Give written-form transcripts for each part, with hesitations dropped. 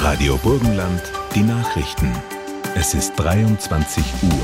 Radio Burgenland, die Nachrichten. Es ist 23 Uhr.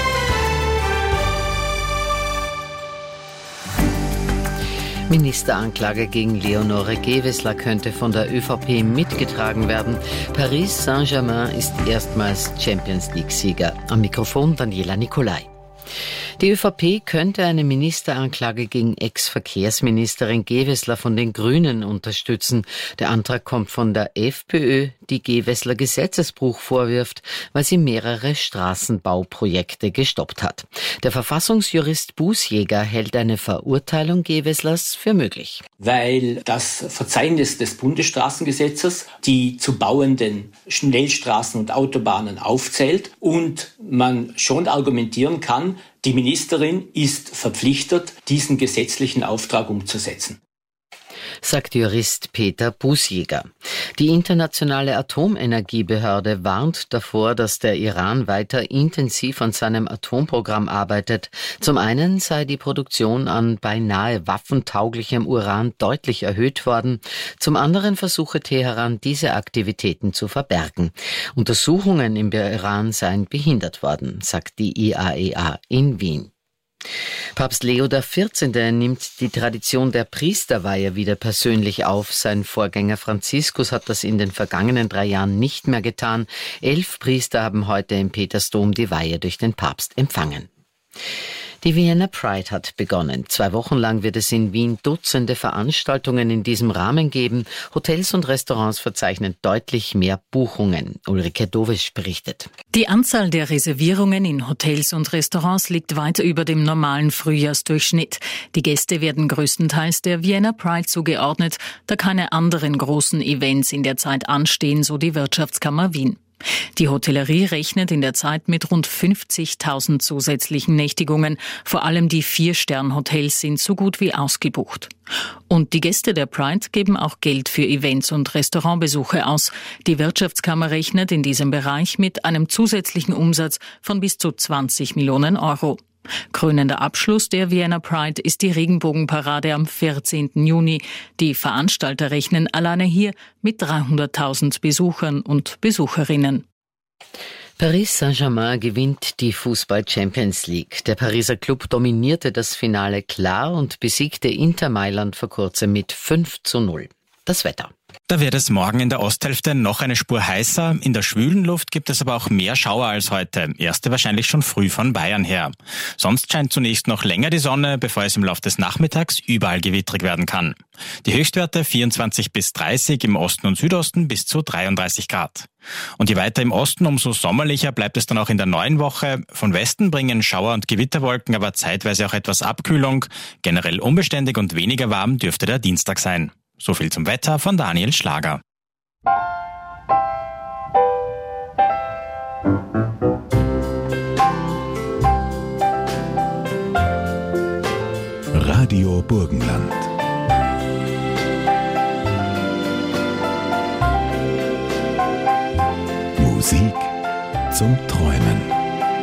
Ministeranklage gegen Leonore Gewessler könnte von der ÖVP mitgetragen werden. Paris Saint-Germain ist erstmals Champions-League-Sieger. Am Mikrofon Daniela Nicolai. Die ÖVP könnte eine Ministeranklage gegen Ex-Verkehrsministerin Gewessler von den Grünen unterstützen. Der Antrag kommt von der FPÖ, die Gewessler Gesetzesbruch vorwirft, weil sie mehrere Straßenbauprojekte gestoppt hat. Der Verfassungsjurist Bußjäger hält eine Verurteilung Gewesslers für möglich. Weil das Verzeichnis des Bundesstraßengesetzes die zu bauenden Schnellstraßen und Autobahnen aufzählt und man schon argumentieren kann, die Ministerin ist verpflichtet, diesen gesetzlichen Auftrag umzusetzen, sagt Jurist Peter Bußjäger. Die Internationale Atomenergiebehörde warnt davor, dass der Iran weiter intensiv an seinem Atomprogramm arbeitet. Zum einen sei die Produktion an beinahe waffentauglichem Uran deutlich erhöht worden. Zum anderen versuche Teheran, diese Aktivitäten zu verbergen. Untersuchungen im Iran seien behindert worden, sagt die IAEA in Wien. Papst Leo XIV. Nimmt die Tradition der Priesterweihe wieder persönlich auf. Sein Vorgänger Franziskus hat das in den vergangenen 3 Jahren nicht mehr getan. 11 Priester haben heute im Petersdom die Weihe durch den Papst empfangen. Die Vienna Pride hat begonnen. 2 Wochen lang wird es in Wien Dutzende Veranstaltungen in diesem Rahmen geben. Hotels und Restaurants verzeichnen deutlich mehr Buchungen. Ulrike Dowisch berichtet. Die Anzahl der Reservierungen in Hotels und Restaurants liegt weit über dem normalen Frühjahrsdurchschnitt. Die Gäste werden größtenteils der Vienna Pride zugeordnet, da keine anderen großen Events in der Zeit anstehen, so die Wirtschaftskammer Wien. Die Hotellerie rechnet in der Zeit mit rund 50.000 zusätzlichen Nächtigungen. Vor allem die 4-Stern-Hotels sind so gut wie ausgebucht. Und die Gäste der Pride geben auch Geld für Events und Restaurantbesuche aus. Die Wirtschaftskammer rechnet in diesem Bereich mit einem zusätzlichen Umsatz von bis zu 20 Millionen Euro. Krönender Abschluss der Vienna Pride ist die Regenbogenparade am 14. Juni. Die Veranstalter rechnen alleine hier mit 300.000 Besuchern und Besucherinnen. Paris Saint-Germain gewinnt die Fußball-Champions League. Der Pariser Club dominierte das Finale klar und besiegte Inter Mailand vor kurzem mit 5:0. Das Wetter. Da wird es morgen in der Osthälfte noch eine Spur heißer. In der schwülen Luft gibt es aber auch mehr Schauer als heute. Erste wahrscheinlich schon früh von Bayern her. Sonst scheint zunächst noch länger die Sonne, bevor es im Laufe des Nachmittags überall gewittrig werden kann. Die Höchstwerte 24 bis 30, im Osten und Südosten bis zu 33 Grad. Und je weiter im Osten, umso sommerlicher bleibt es dann auch in der neuen Woche. Von Westen bringen Schauer und Gewitterwolken aber zeitweise auch etwas Abkühlung. Generell unbeständig und weniger warm dürfte der Dienstag sein. So viel zum Wetter von Daniel Schlager. Radio Burgenland. Musik zum Träumen.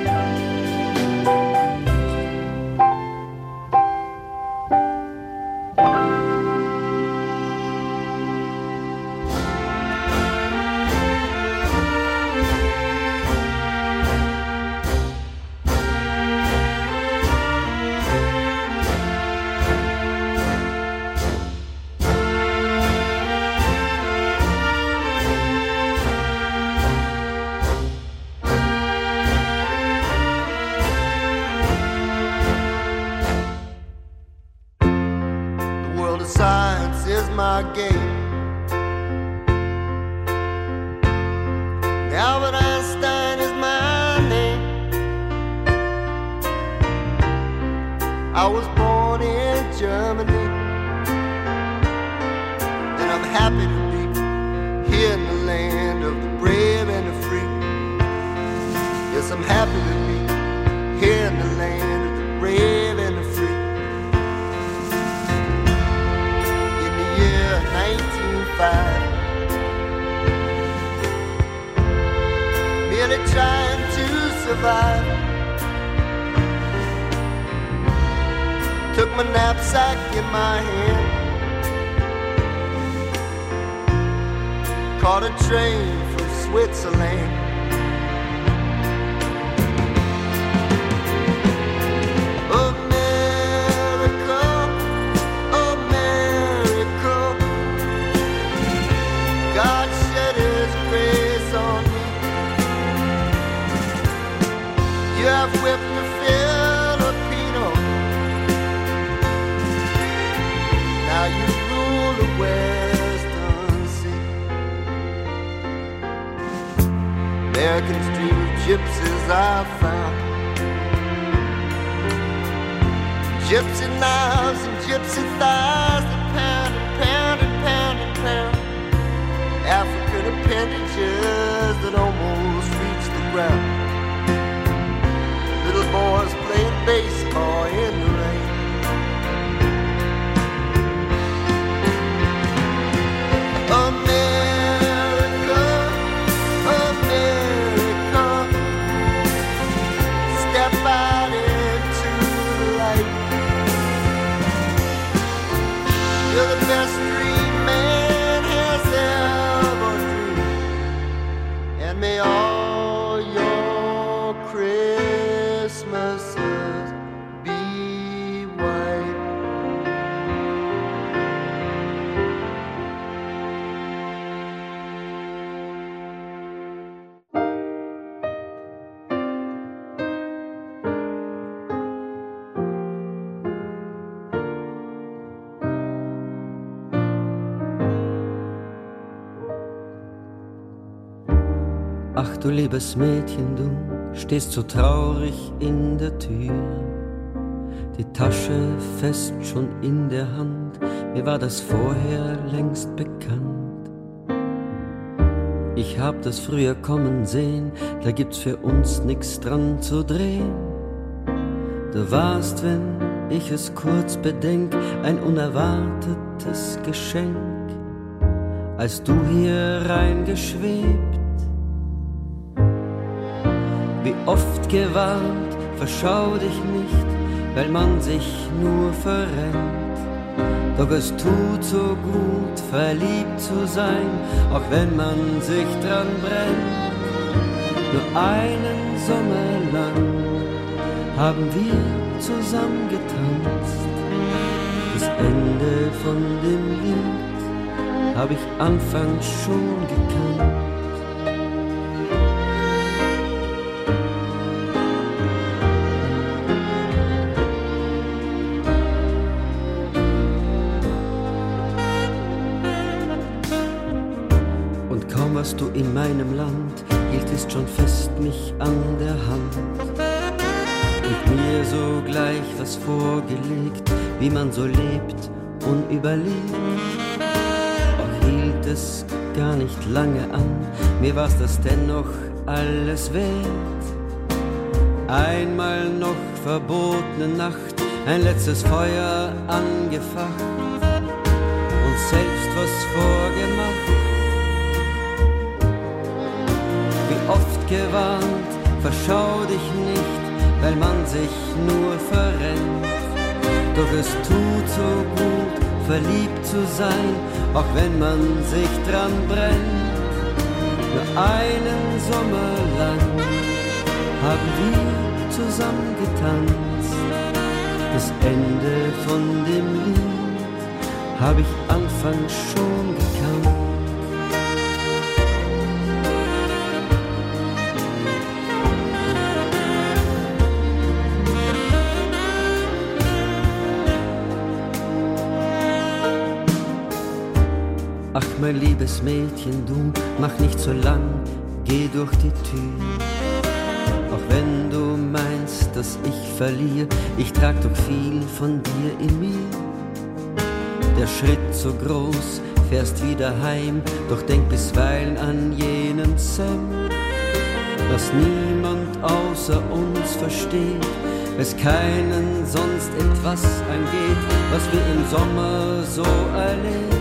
Science is my game. Albert Einstein is my name. I was born in Germany, and I'm happy to be here in the land of the brave and the free. Yes, I'm happy to be here in the land of the brave and the free. 1905, merely trying to survive. Took my knapsack in my hand caught a train from Switzerland. America, America, God shed His grace on me. You have whipped the Filipino, now you rule the Western Sea. American street of gypsies I found, gypsy knives and gypsy thighs that pound and pound and pound and pound, African appendages that almost reach the ground. Little boys playing baseball in the rain. America, America, step out into the light. You're the best dream man has ever dreamed, and may all your Christmases be white. Ach du liebes Mädchen, du stehst so traurig in der Tür, die Tasche fest schon in der Hand, mir war das vorher längst bekannt. Ich hab das früher kommen sehen, da gibt's für uns nix dran zu drehen. Du warst, wenn ich es kurz bedenk, ein unerwartetes Geschenk, als du hier reingeschwebt. Wie oft gewarnt, verschau dich nicht, weil man sich nur verrennt. Doch es tut so gut, verliebt zu sein, auch wenn man sich dran brennt. Nur einen Sommer lang haben wir zusammen getanzt. Das Ende von dem Lied hab ich anfangs schon gekannt. Warst du in meinem Land, hieltest schon fest mich an der Hand und mir sogleich was vorgelegt, wie man so lebt und überlebt. Auch hielt es gar nicht lange an, mir war's das dennoch alles wert. Einmal noch verbotene Nacht, ein letztes Feuer angefacht und selbst was vorgemacht. Oft gewarnt, verschau dich nicht, weil man sich nur verrennt. Doch es tut so gut, verliebt zu sein, auch wenn man sich dran brennt. Nur einen Sommer lang haben wir zusammen getanzt. Das Ende von dem Lied hab ich anfangs schon gekannt. Ach, mein liebes Mädchen, du mach nicht so lang, geh durch die Tür. Auch wenn du meinst, dass ich verliere, ich trag doch viel von dir in mir. Der Schritt so groß, fährst wieder heim, doch denk bisweilen an jenen Sam, was niemand außer uns versteht, es keinen sonst etwas angeht, was wir im Sommer so erlebt.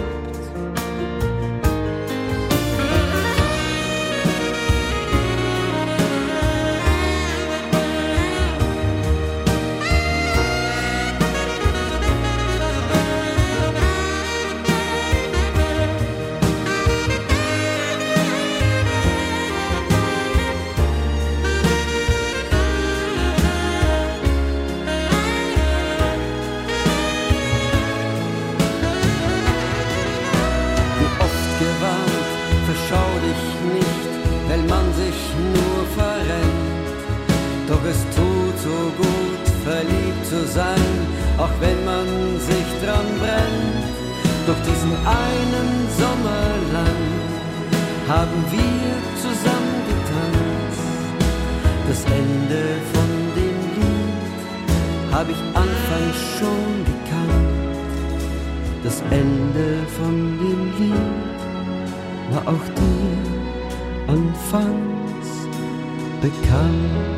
dich nicht, weil man sich nur verrennt. Doch es tut so gut, verliebt zu sein, auch wenn man sich dran brennt. Doch diesen einen Sommer lang haben wir zusammen getanzt. Das Ende von dem Lied hab ich anfangs schon gekannt. Das Ende von dem Lied war auch dir anfangs bekannt.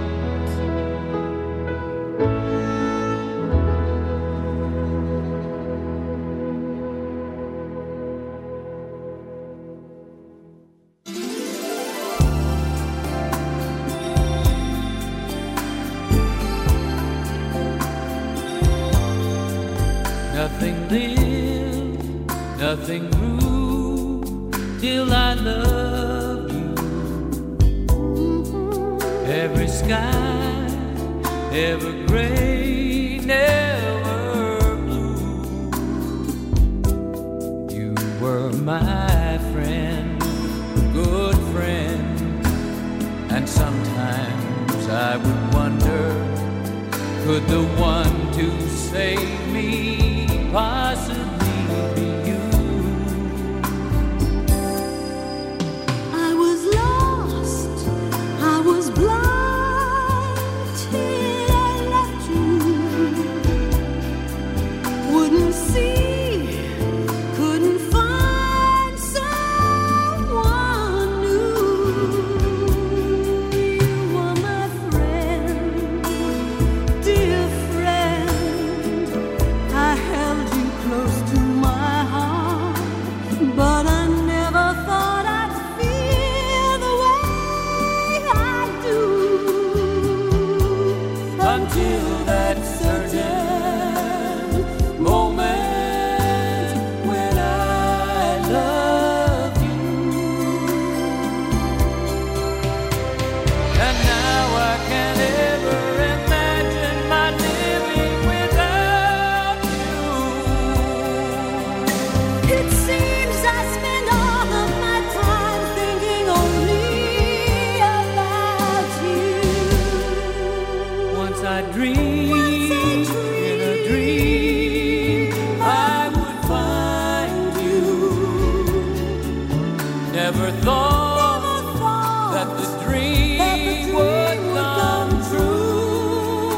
Nothing lived, nothing grew till I loved you. Every sky, ever gray, never blue. You were my friend, good friend, and sometimes I would wonder, could the one to save me possibly be you? I was lost, I was blind till I left you. Wouldn't see, couldn't find someone new. You were my friend, dear friend. I held you close to my heart, but I never thought I'd feel the way I do Until that certain moment when I loved you. And now I can't ever imagine my living without you. It seems I spend all of my time thinking only about you. Once I dreamed in a dream I would find you. Never thought that the dream would come true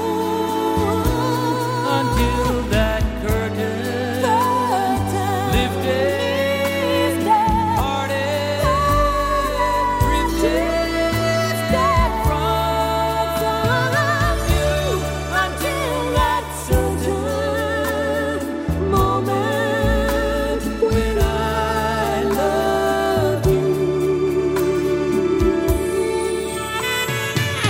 until that curtain lifted, parted, drifted from you until that certain moment when I loved you.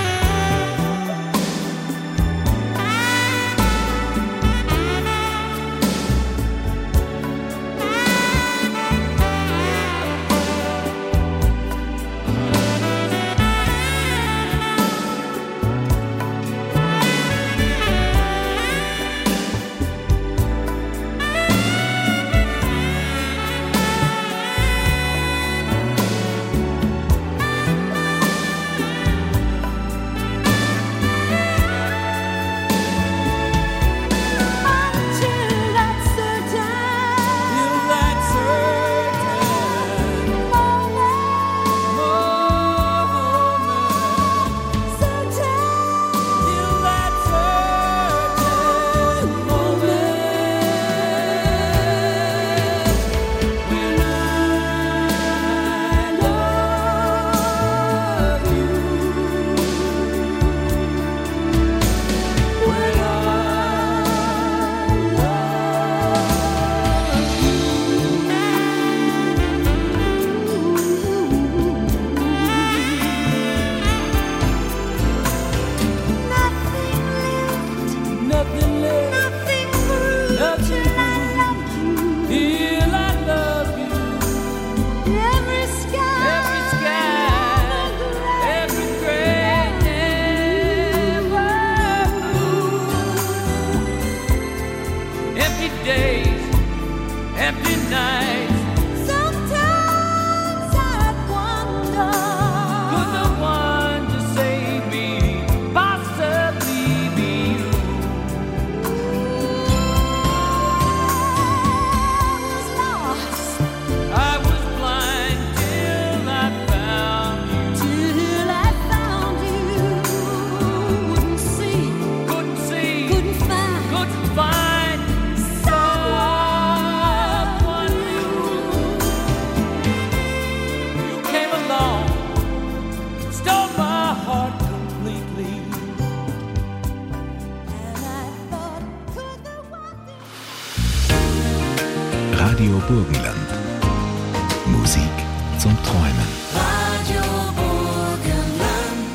Burgenland. Musik zum Träumen. Radio Burgenland.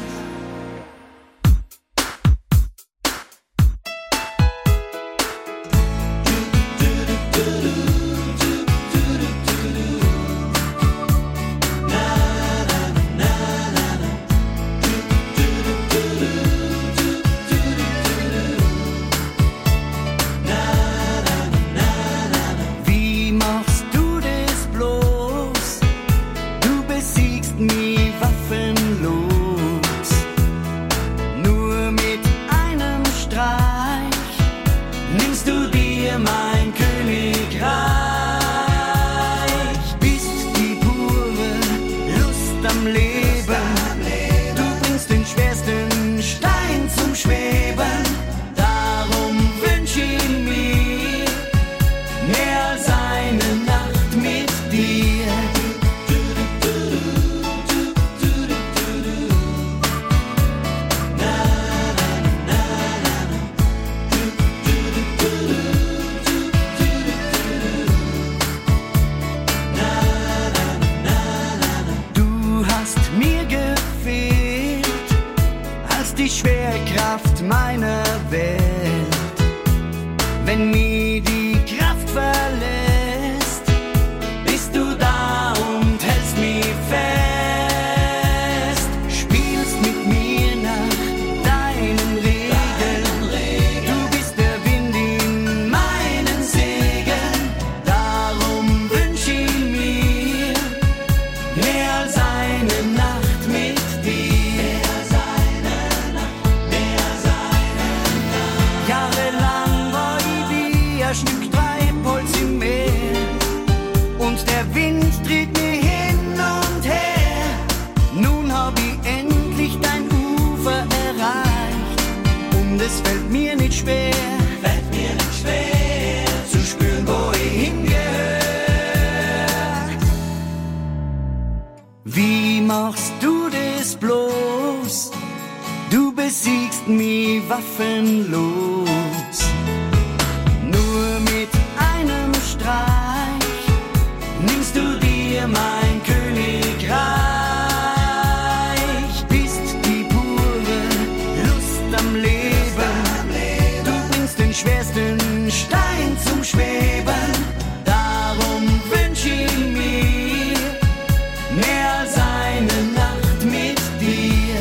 Wie machst du das bloß? Du besiegst mich waffenlos. Nur mit einem Streich nimmst du dir mein Königreich. Bist die pure Lust am Leben. Du bringst den schwersten Stein zum Schweben. Darum wünsch ich mir mehr als eine Nacht mit dir. Du hast mir gefehlt als die Schwerkraft meiner Welt. Wenn mir die Kraft verlässt, bist du da und hältst mich fest. Spielst mit mir nach deinen Regeln. Du bist der Wind in meinen Segeln. Darum wünsch ich mir mehr als eine Nacht mit dir. Jahrelang war ich wie ein Stück Treibholz im Meer und der Wind tritt mir hin und her. Nun hab ich endlich dein Ufer erreicht und es fällt mir nicht schwer, zu spüren, wo ich hingehör. Wie machst du das bloß? Du besiegst mich waffenlos. Nur mit einem Streich nimmst du dir mein Königreich. Bist die pure Lust am Leben. Du bringst den schwersten Stein zum Schweben. Darum wünsch ich mir mehr als eine Nacht mit dir.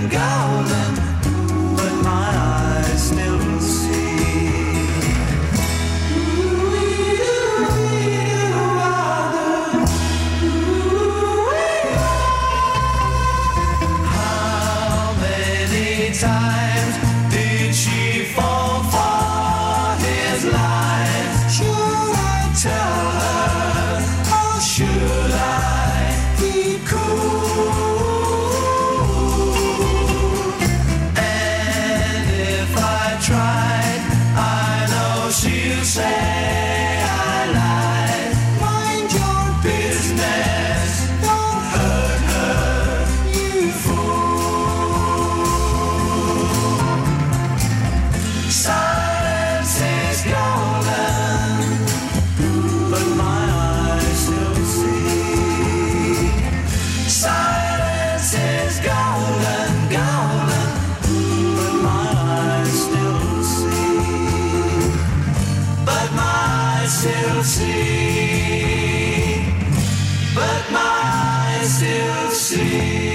golden, but my eyes still see. How many times did she fall for his lies? Should I tell her, or should I be cool? And if I tried, I know she'll say I lied. Mind your business, don't hurt her, you fool. Silence is golden, but my eyes still see. Silence is golden, golden, but my eyes still see. But my eyes still see. But my eyes still see.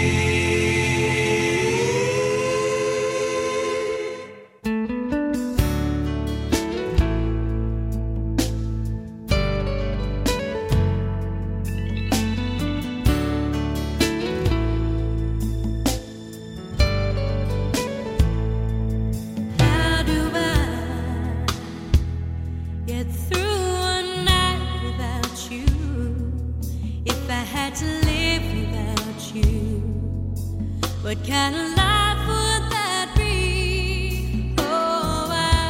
How do I get through a night without you? If I had to live without you, what kind of life would that be? Oh,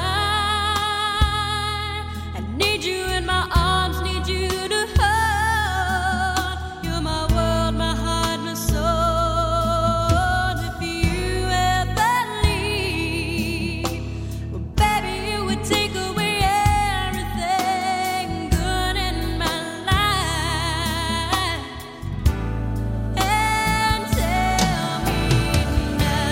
I need you in my arms, need you to hold. You're my world, my heart, my soul. If you ever leave, well, baby, you would take away everything good in my life. And tell me now.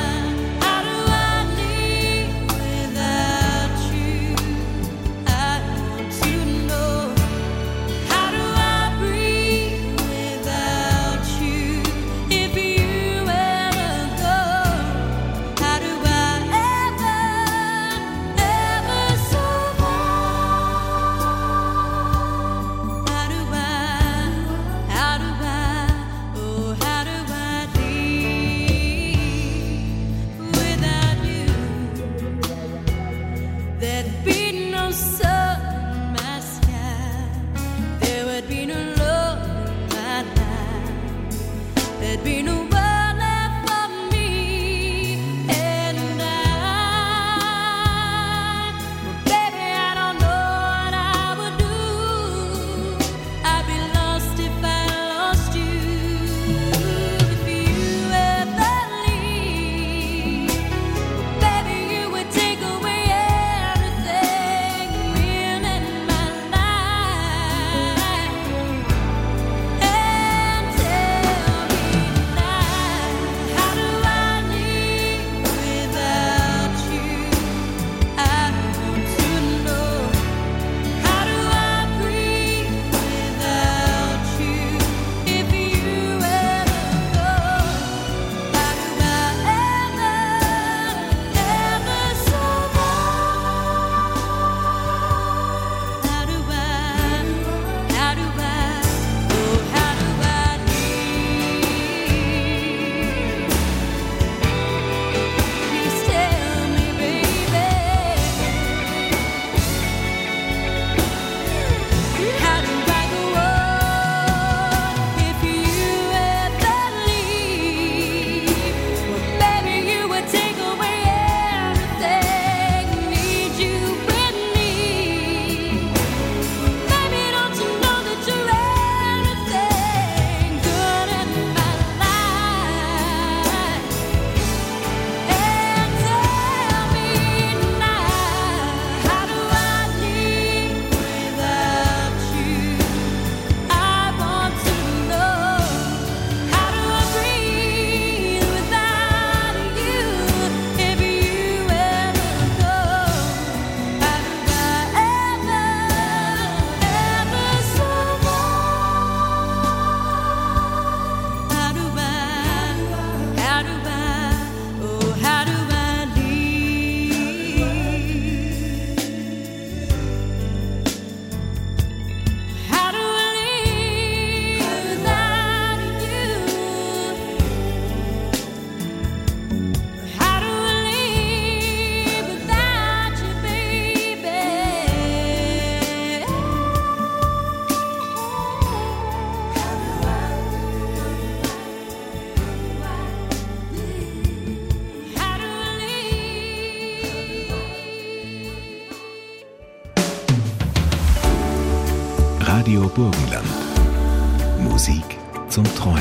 Radio Burgenland. Musik zum Träumen.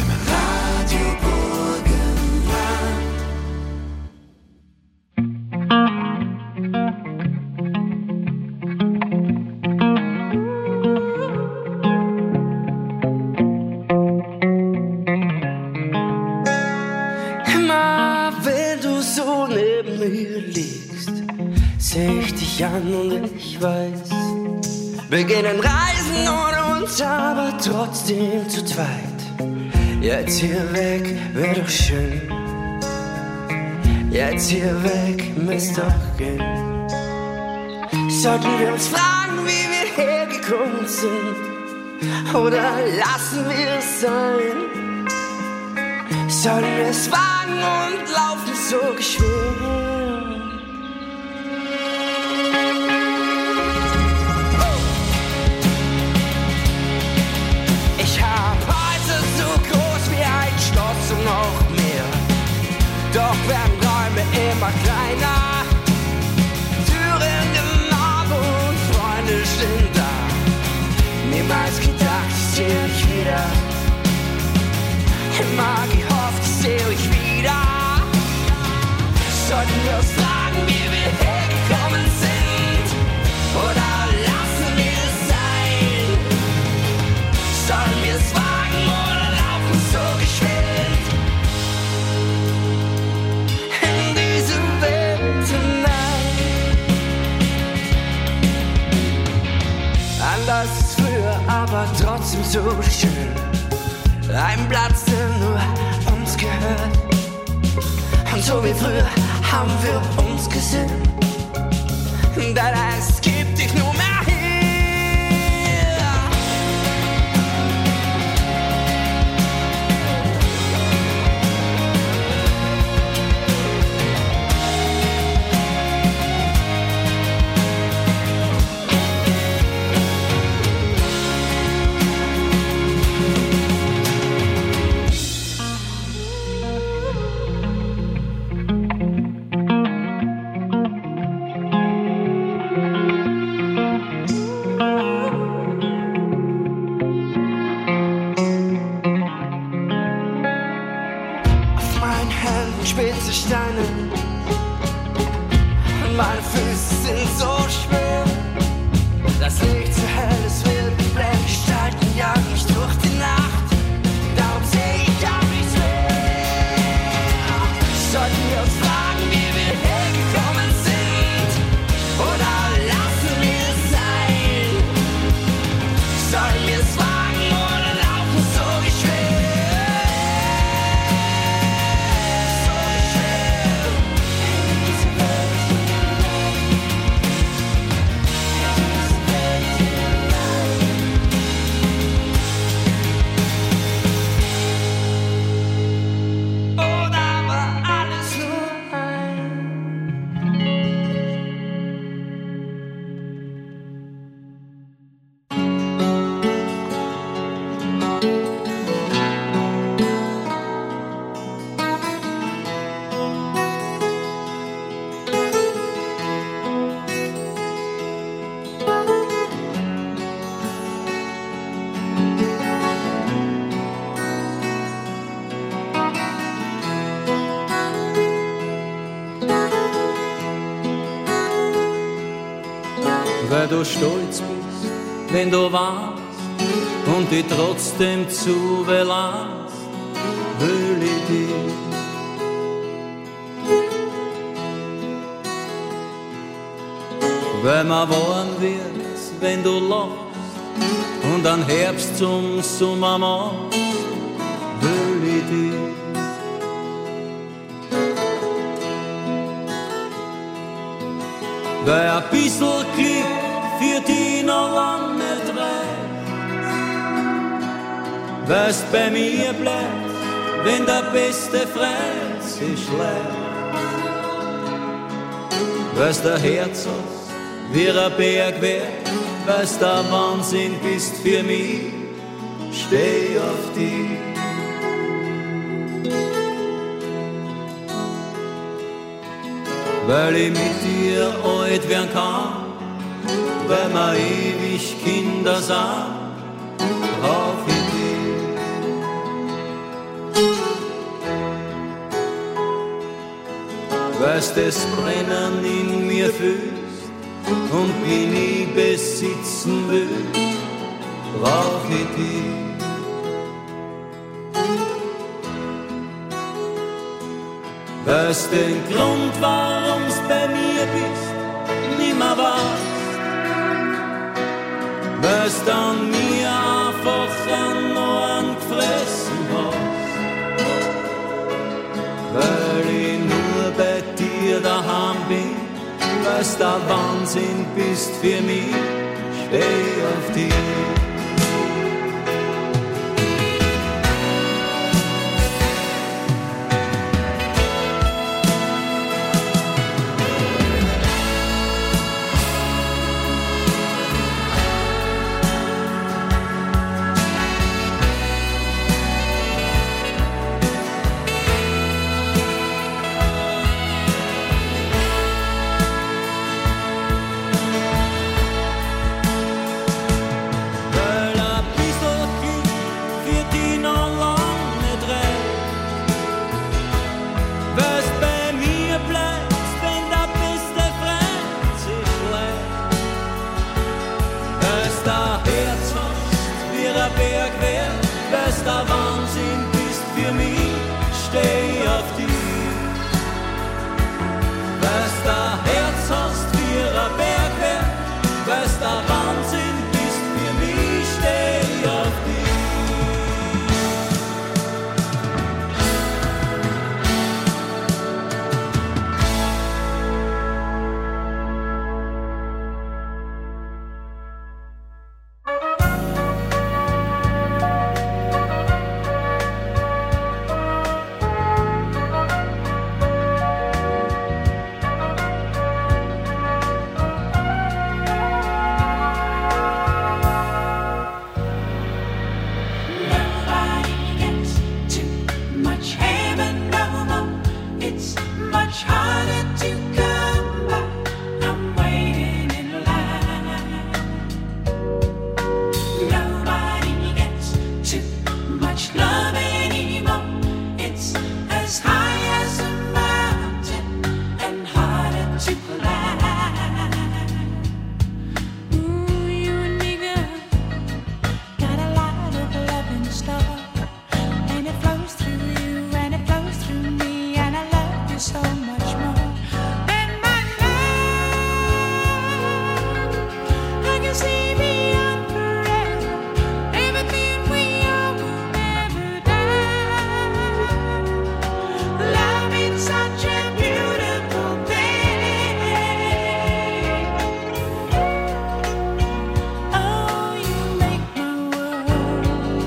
Immer wenn du so neben mir liegst, seh ich dich an und ich weiß, wir gehen Reisen ohne uns, aber trotzdem zu zweit. Jetzt hier weg wär doch schön, jetzt hier weg müsst doch gehen. Sollten wir uns fragen, wie wir hergekommen sind, oder lassen wir es sein? Sollen wir es wagen und laufen so geschwind? Ich hab Häuser so groß wie ein Schloss und noch mehr, doch werden Räume immer kleiner. Türen gemauert und Freunde sind da. Niemals gedacht, ich seh dich wieder. Immer gehofft, ich seh euch wieder. Sollten wir uns fragen, wie wir hergekommen sind, oder lassen wir es sein? Sollen wir es wagen oder laufen so geschwind in diese Welt hinein? Anders als früher, aber trotzdem so schön. Ein Platz, der nur uns gehört. Und so wie früher haben wir uns gesehen. Denn es gibt dich nur mehr hier. Spitze Steine, meine Füße sind so schwer. Das Licht so hell, es wird blend, Gestalten jagen mich durch die Nacht. Darum seh ich auch nichts mehr. Sollten wir uns fragen, wie wir hergekommen sind, oder lassen wir es sein? Sollen wir es wagen oder laufen so geschwind? Weil du stolz bist, wenn du warst und dich trotzdem zu belasst, will ich dich. Weil mir warm wird, wenn du lachst und an Herbst zum Sommer machst, will ich dich. Weil ein bisschen Glück für dich noch lang nicht reicht. Weil's bei mir bleibt, wenn der beste Freund sich schleicht. Weil's der Herz hast, wie ein Berg wär, weil's der Wahnsinn bist für mich, steh auf dich. Weil ich mit dir alt werden kann, weil wir ewig Kinder sind, brauch ich dich. Was das Brennen in mir fühlst und mich nie besitzen will, brauch ich dich. Was den Grund, warum's bei mir bist, nimmer weißt, was dann mir einfach an Ohren gefressen hast, weil ich nur bei dir daheim bin, was der Wahnsinn bist für mich, steh auf dich.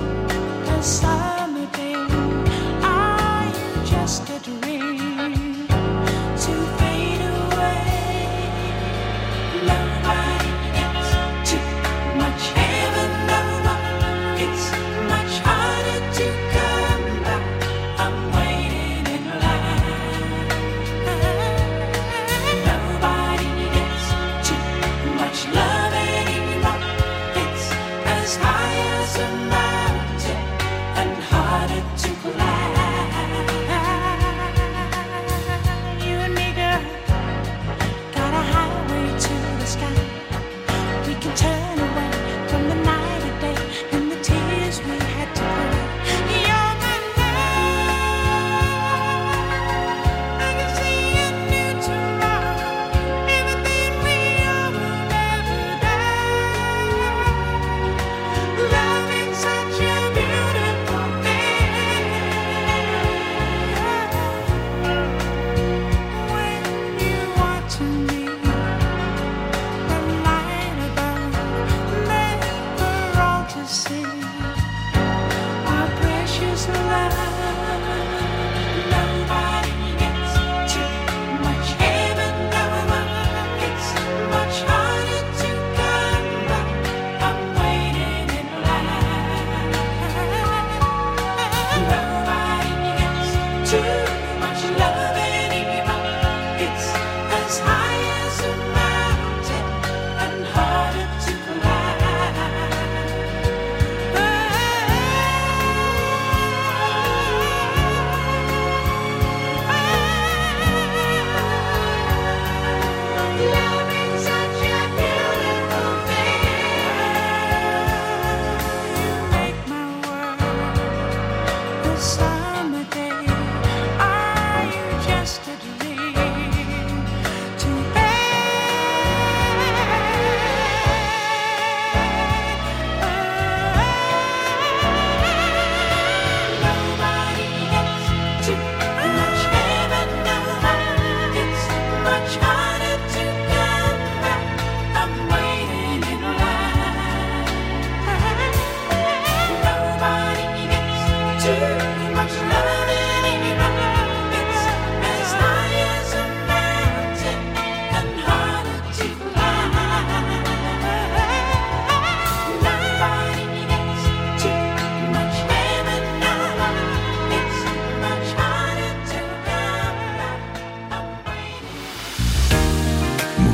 Summer day, are you just a dream?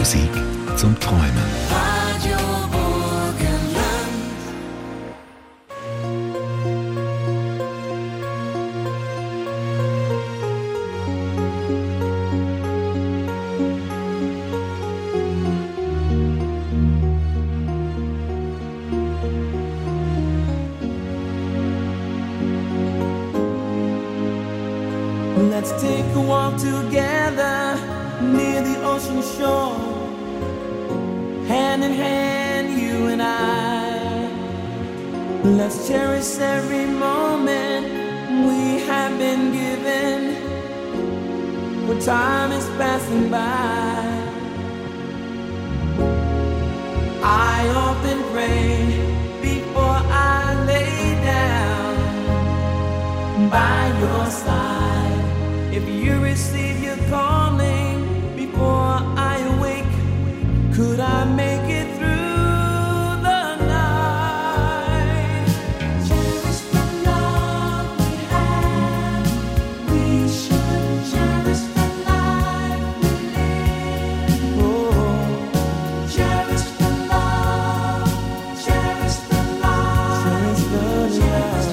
Musik zum Träumen. Radio Burgenland. Let's take a walk together near the ocean shore, hand in hand, you and I. Let's cherish every moment we have been given, where time is passing by. I often pray before I lay down by your side. If you receive your calling before I awake, could I make it through the night? Cherish the love we have. We should cherish the life we live. Oh, cherish the love, cherish the love, cherish the love.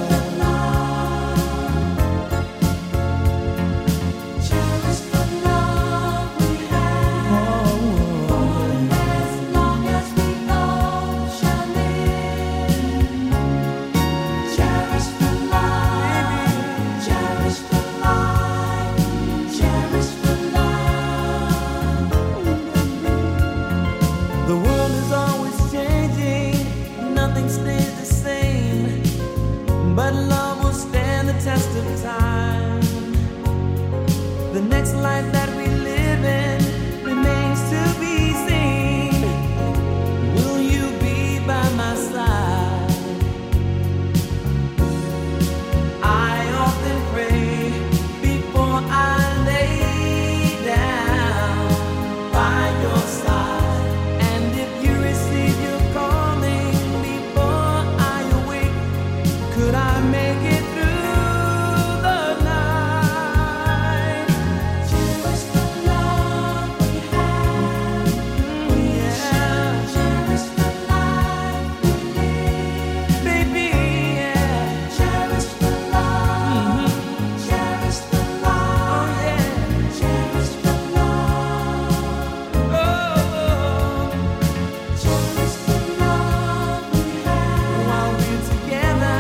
But love will stand the test of time. The next life that we live in remains to be seen. Will you be by my side? I often pray before I lay down by your side. And if you receive your calling before I awake, could I make it through the night? Cherish the love we have. Yeah. Cherish the life we live. Baby, yeah. Cherish the love. Cherish the love. Oh, yeah. Cherish the love. Oh. Cherish the love we have. While we're together.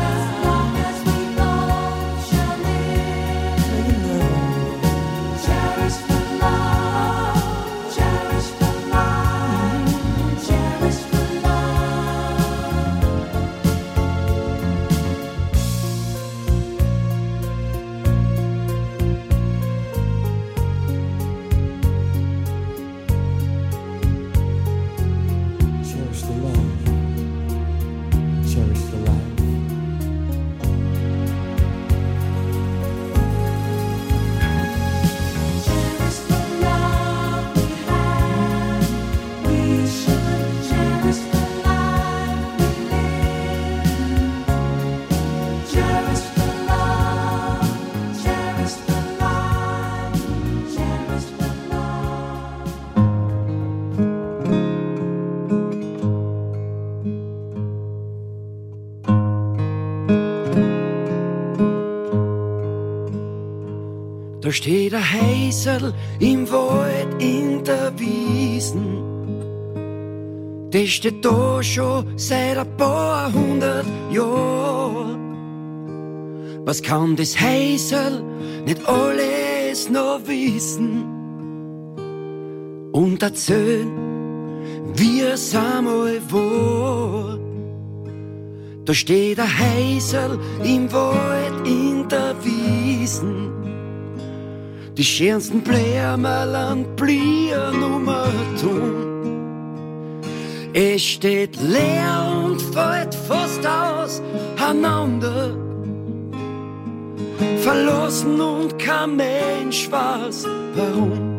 Cherish the love. Cherish the life. Cherish the love we have. We should cherish the life we live. Cherish the love. Cherish the life. Cherish the love. Da steht ein Häusl im Wald in der Wiesen. Das steht da schon seit ein paar hundert Jahren. Was kann das Häusl nicht alles noch wissen? Und erzählen, wie es einmal war. Da steht ein Häusl im Wald in der Wiesen. Die schönsten Blärmerl blieben tun. Es steht leer und fällt fast auseinander. Verlassen und kein Mensch weiß warum.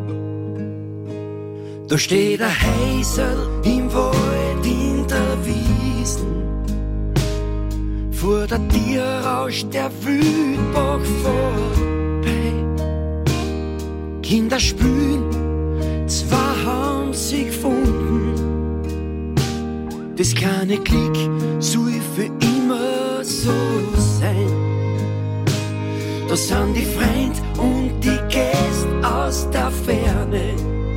Da steht ein Häusl im Wald in der Wiesen. Vor der Tür rauscht der Wildbach vorbei. Kinder spülen, zwei haben haben sie gefunden. Das kleine Glück soll für immer so sein. Da sind die Freund und die Gäste aus der Ferne.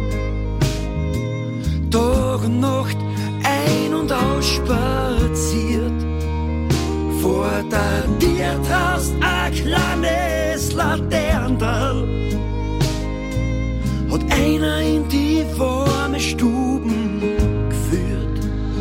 Tag und Nacht ein- und ausspaziert. Vor der Tür traust ein kleines Laternenl. Hat einer in die warme Stuben geführt.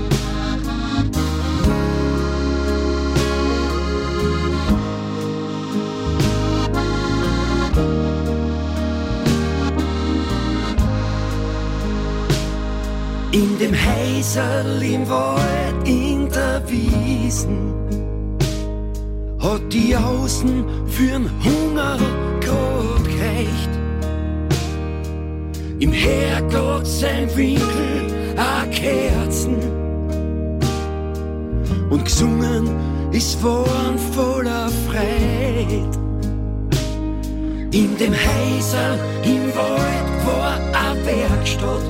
In dem Häuserl im Wald, in der Wiesen, hat die Außen für'n Hunger grad gereicht. Im Herd sein Winkel a Kerzen und gesungen ist worden voller Freude. In dem Häuserl im Wald war a Werkstatt,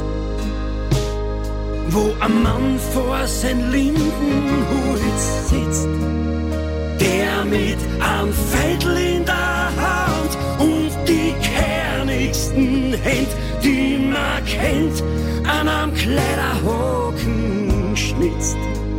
wo ein Mann vor sein Lindenholz sitzt, der mit einem Feitel in der Hand und die kernigsten Hände, die man kennt, an einem Kleiderhaken schnitzt.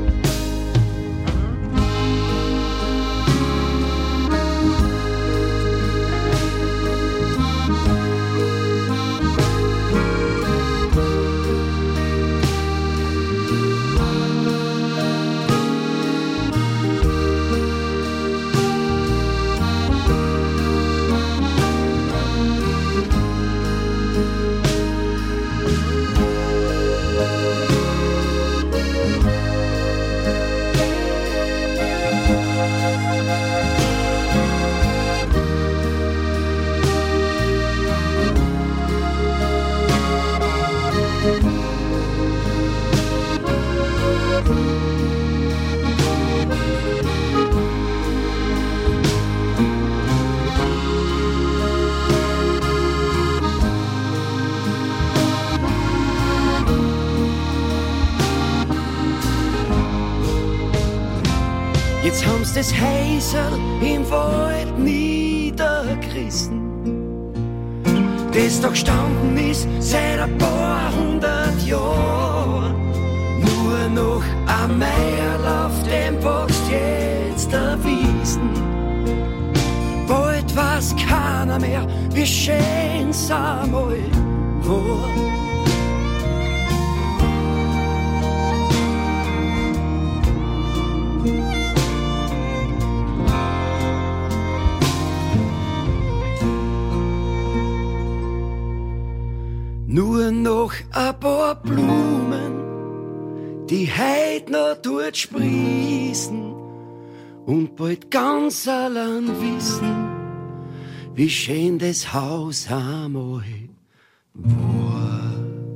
Jetzt haben's das Häuserl im Wald niedergerissen, das da gestanden ist seit ein paar hundert Jahren. Nur noch ein Meierl, auf dem wächst jetzt der Wiesen. Bald weiß keiner mehr, wie schön's einmal war. Nur noch ein paar Blumen, die heut noch dort sprießen und bald ganz allein wissen, wie schön das Haus einmal war.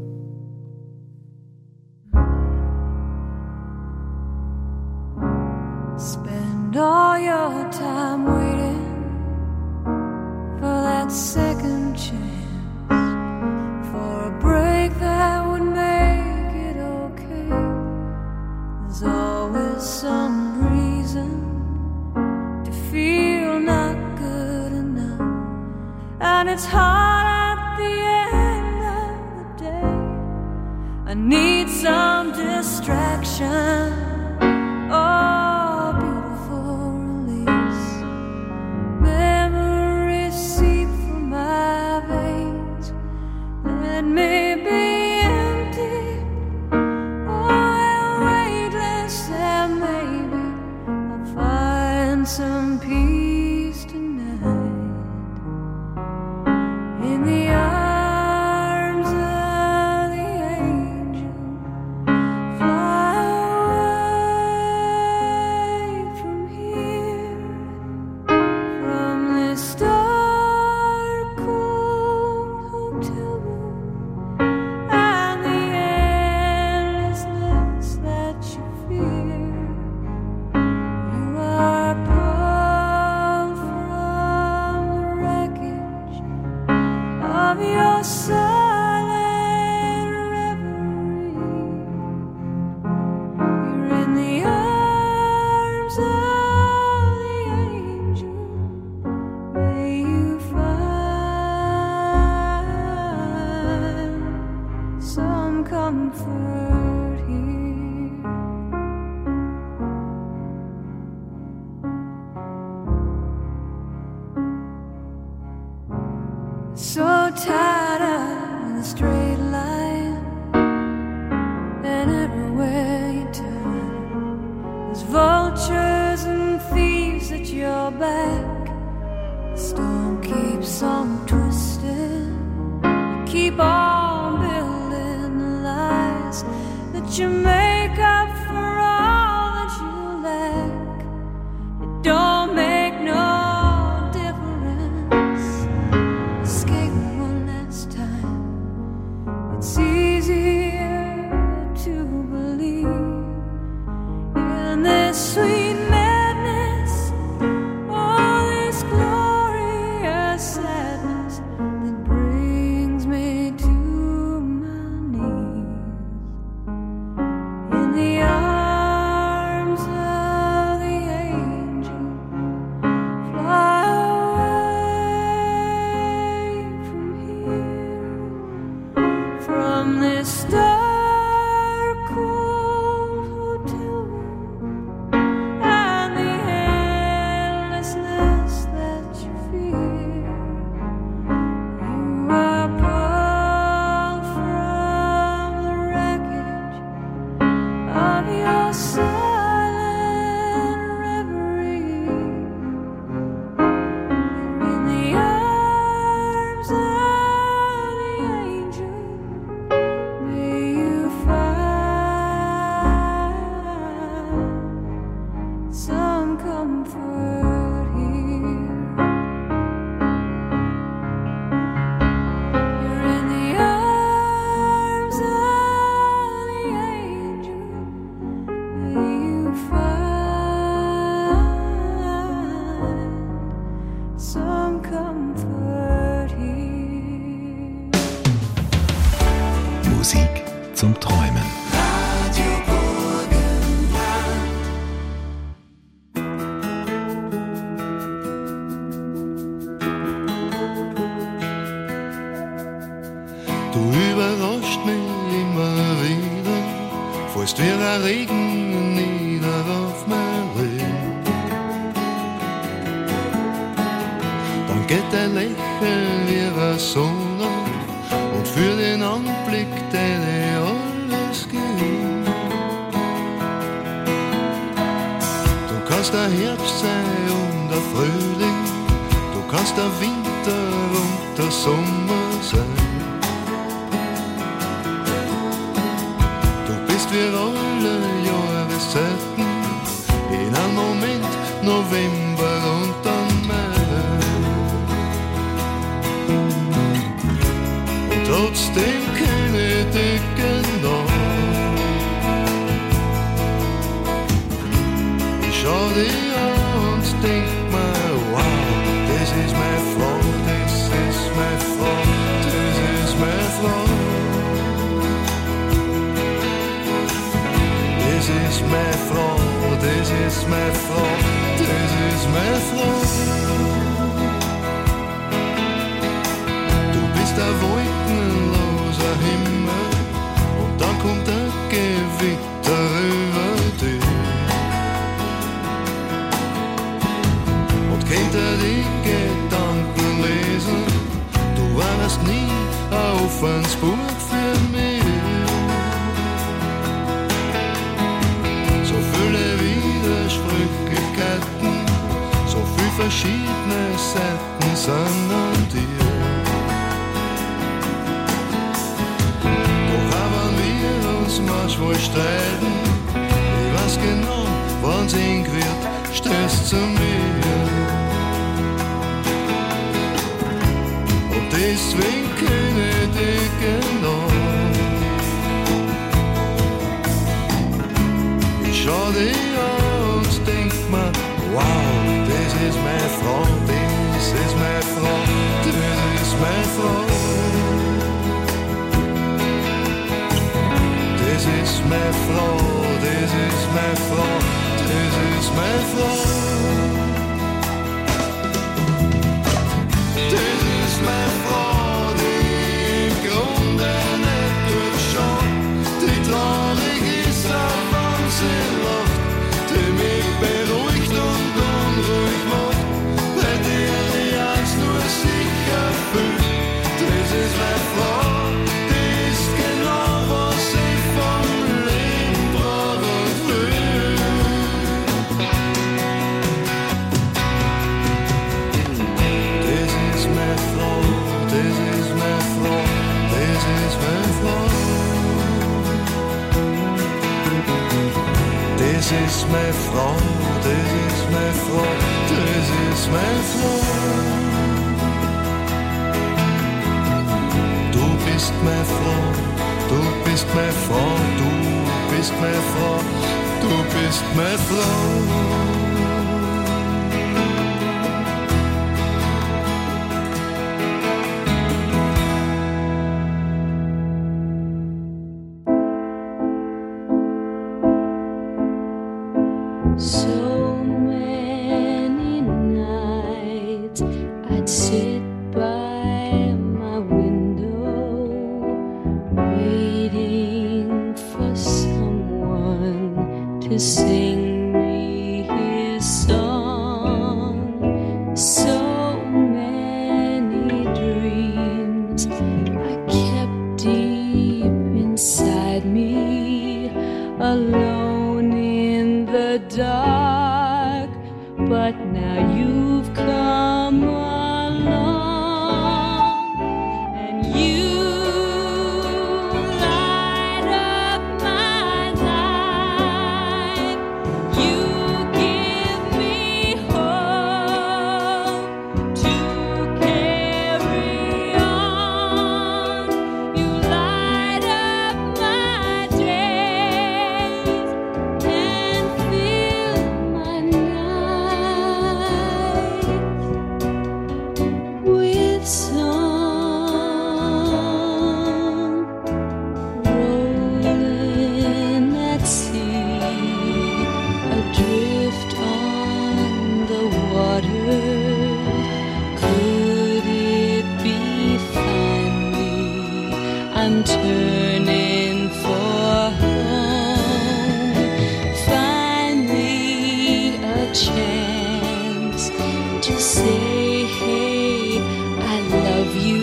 Spend all your time waiting for that second chance, break that would make it okay. There's always some reason to feel not good enough, and it's hard at the end of the day. I need some distraction, oh beautiful release. Memories seep from my veins and may be empty or weightless, and maybe I'll find some peace tonight in the arms of the angel. Fly away from here, from this dark, cold hotel room, and the endlessness that you fear. You are pulled from the wreckage of your silent reverie. comfort here. So tired of the straight line, and everywhere you turn, there's vultures and thieves at your back. The storm keeps on twisting. You keep on building the lies that you make up for all that you lack. It don't make no difference. Escape one last time. It's easier to believe in this sweet madness, all this glorious sadness that brings me to my knees. In the arms of the angel, fly away from here, from this dark cold hotel room and the endlessness that you fear. You are pulled from the wreckage of your silent reverie. In the arms of the angel, may you find some comfort here. You're in the arms of the angel, may you find some comfort here. Musik zum Träumen. Du überrascht mich immer wieder, fällst wie ein Regen nieder auf mein Leben. Dann geht dein Lächeln wie eine Sonne und für den Anblick den ich alles geben. Du kannst der Herbst sein und der Frühling, du kannst der Winter und der Sommer sein. Wir alle Jahreszeiten, in einem Moment November und dann Mai. Und trotzdem kenne ich dich genau. Ich schau dich an und denk mir, wow, das ist meine Frau, das ist meine Frau, das ist meine Frau. Das ist meine Frau, das ist meine Frau, das ist meine Frau. Du bist ein wolkenloser Himmel und dann kommt ein Gewitter über dich. Und kennt die Gedanken lesen, du warst nie ein offenes Buch für mich. Widersprüchlichkeiten, so viel verschiedene Seiten sind an dir. Doch haben wir uns manchmal streiten, ich weiß genau, wann's eng wird, stehst zu mir. Und deswegen kenne ich dich genau. Ich schau dich an und denk mir, wow, das ist meine Frau, das ist meine Frau, das ist meine Frau. Das ist meine Frau, das ist meine Frau, das ist meine Frau. Das ist meine Frau, die im Grunde nicht durchschaut. ist meine Frau, die ist genau, was ich vom Leben brauch und will. Das ist meine Frau, das ist meine Frau, das ist meine Frau. Das ist meine Frau, das ist meine Frau, das ist meine Frau. Du bist meine Frau, du bist meine Frau, du bist meine Frau, du bist meine Frau. So many nights I'd sit by my window, waiting for someone to sing me his song. So many dreams I kept deep inside me, alone in the dark, but now you've come along and you light up my life. You give me hope to carry on. You light up my days and fill my nights with song. Rolling at sea, adrift on the water. Could it be finally I'm turning for home? Finally a chance to say, hey, I love you.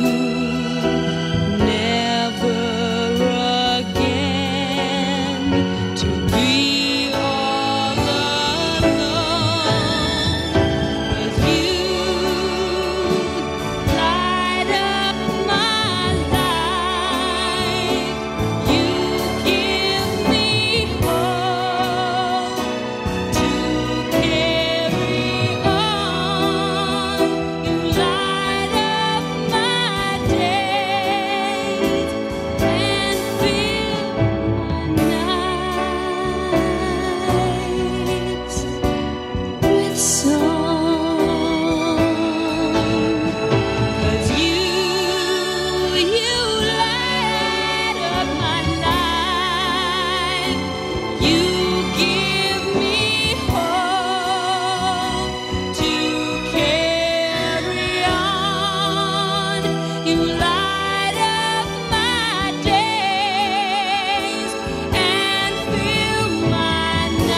Never again to be all alone. 'Cause you light up my life. You give me hope to carry on. You light up my days and fill my nights with song. 'Cause you light up my life. You give me hope to carry on. You light up my days and fill my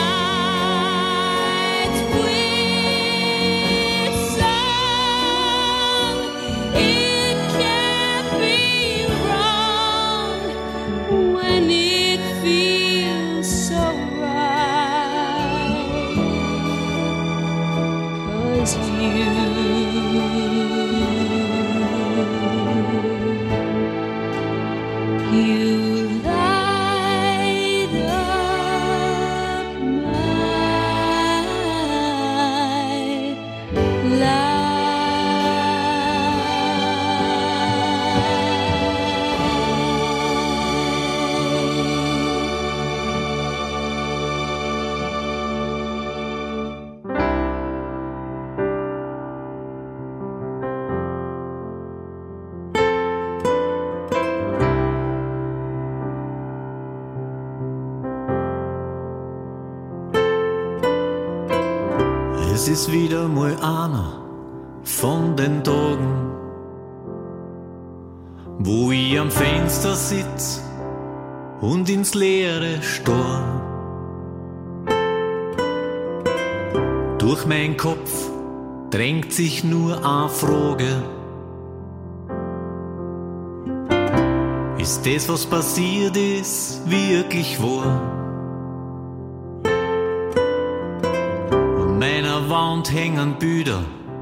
nights with song. It can't be wrong when it feels so right. 'Cause you light up my Es ist wieder mal einer von den Tagen, wo ich am Fenster sitz und ins Leere starr. Durch meinen Kopf drängt sich nur eine Frage: Ist das, was passiert ist, wirklich wahr? An meiner Wand hängen Bilder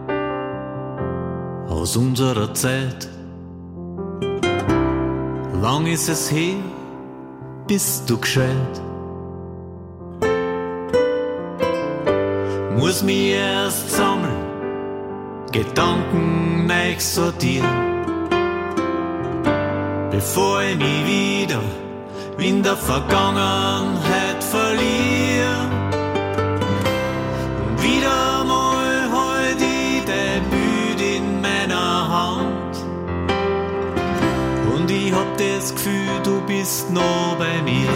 aus unserer Zeit. Lang ist es her, bist du gescheit? Muss mich erst sammeln, Gedanken neu sortieren, bevor ich mich wieder in der Vergangenheit verliere. Und wieder mal halt ich dein Bild in meiner Hand und ich hab das Gefühl, du bist noch bei mir.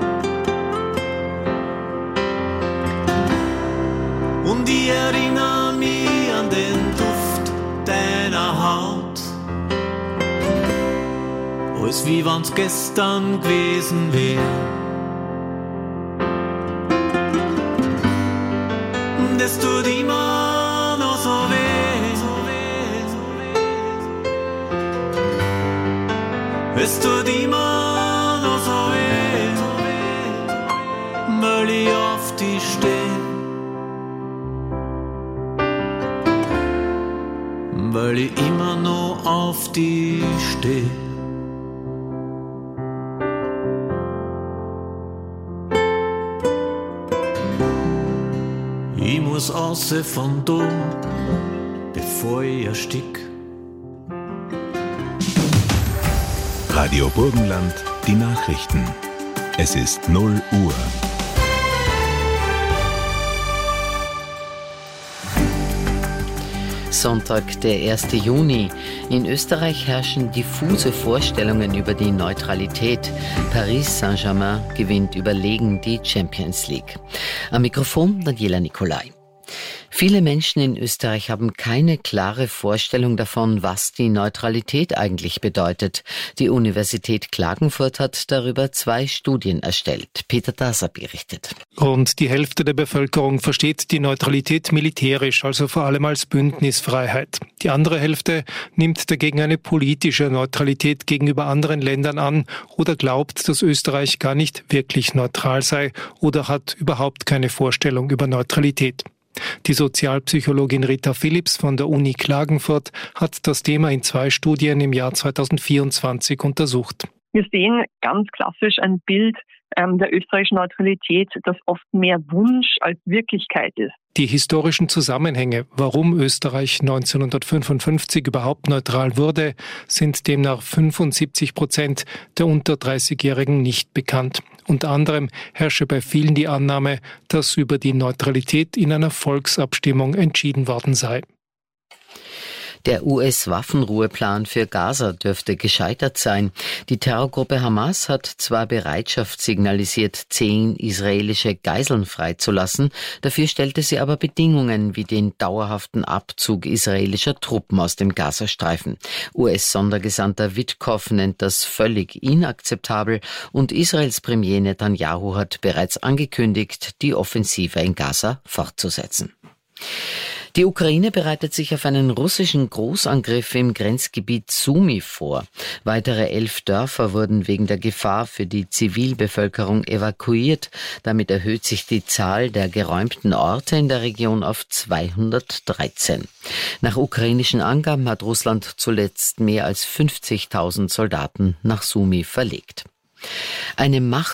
Und ich erinnere mich an den Duft deiner Haut, als wie wenn's gestern gewesen wär. Und es tut immer noch so weh, es tut immer noch so weh, weil ich auf dich steh. Weil ich immer noch auf dich steh. Ich muss raus von da, bevor ich erstick. Radio Burgenland, die Nachrichten. Es ist 0 Uhr. Sonntag, der 1. Juni. In Österreich herrschen diffuse Vorstellungen über die Neutralität. Paris Saint-Germain gewinnt überlegen die Champions League. Am Mikrofon Daniela Nicolai. Viele Menschen in Österreich haben keine klare Vorstellung davon, was die Neutralität eigentlich bedeutet. Die Universität Klagenfurt hat darüber 2 Studien erstellt. Peter Daser berichtet. Rund die Hälfte der Bevölkerung versteht die Neutralität militärisch, also vor allem als Bündnisfreiheit. Die andere Hälfte nimmt dagegen eine politische Neutralität gegenüber anderen Ländern an oder glaubt, dass Österreich gar nicht wirklich neutral sei oder hat überhaupt keine Vorstellung über Neutralität. Die Sozialpsychologin Rita Philipps von der Uni Klagenfurt hat das Thema in 2 Studien im Jahr 2024 untersucht. Wir sehen ganz klassisch ein Bild der österreichischen Neutralität, das oft mehr Wunsch als Wirklichkeit ist. Die historischen Zusammenhänge, warum Österreich 1955 überhaupt neutral wurde, sind demnach 75% der unter 30-Jährigen nicht bekannt. Unter anderem herrsche bei vielen die Annahme, dass über die Neutralität in einer Volksabstimmung entschieden worden sei. Der US-Waffenruheplan für Gaza dürfte gescheitert sein. Die Terrorgruppe Hamas hat zwar Bereitschaft signalisiert, 10 israelische Geiseln freizulassen, dafür stellte sie aber Bedingungen wie den dauerhaften Abzug israelischer Truppen aus dem Gazastreifen. US-Sondergesandter Witkow nennt das völlig inakzeptabel und Israels Premier Netanyahu hat bereits angekündigt, die Offensive in Gaza fortzusetzen. Die Ukraine bereitet sich auf einen russischen Großangriff im Grenzgebiet Sumy vor. Weitere 11 Dörfer wurden wegen der Gefahr für die Zivilbevölkerung evakuiert. Damit erhöht sich die Zahl der geräumten Orte in der Region auf 213. Nach ukrainischen Angaben hat Russland zuletzt mehr als 50.000 Soldaten nach Sumy verlegt. Eine